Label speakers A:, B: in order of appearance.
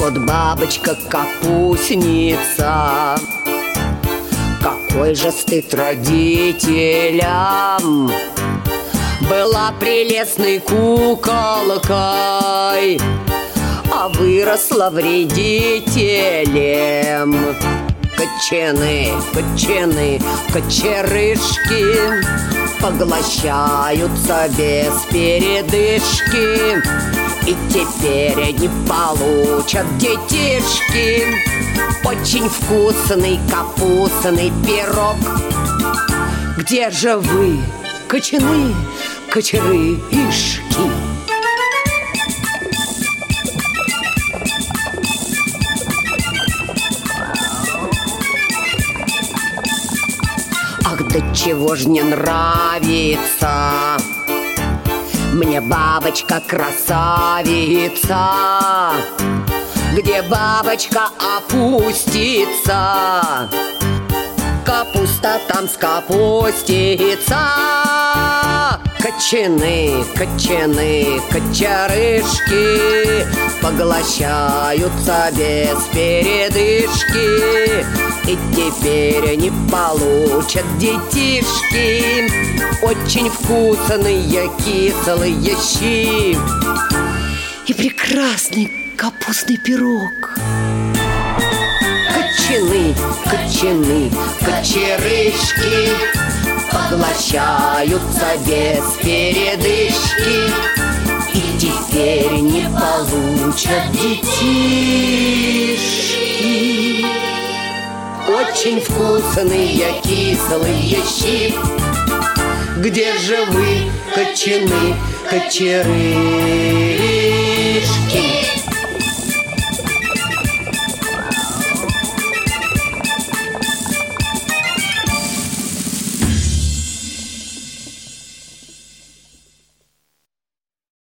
A: Вот бабочка-капустница, какой же стыд родителям! Была прелестной куколкой, а выросла вредителем. Кочаны, кочаны, кочерышки поглощаются без передышки, и теперь они получат, детишки, очень вкусный капустный пирог. Где же вы, кочаны, кочерышки? Ах, да чего ж не нравится мне бабочка-красавица? Где бабочка опустится, капуста там скапустится. Кочаны, кочаны, кочерышки поглощаются без передышки, и теперь они получат, детишки, очень вкусные кислые щи и прекрасный капустный пирог. Кочаны, кочаны, кочерышки поглощаются без передышки, и теперь не получат, детишки, очень вкусные кислые щи. Где же вы, кочаны, кочерышки?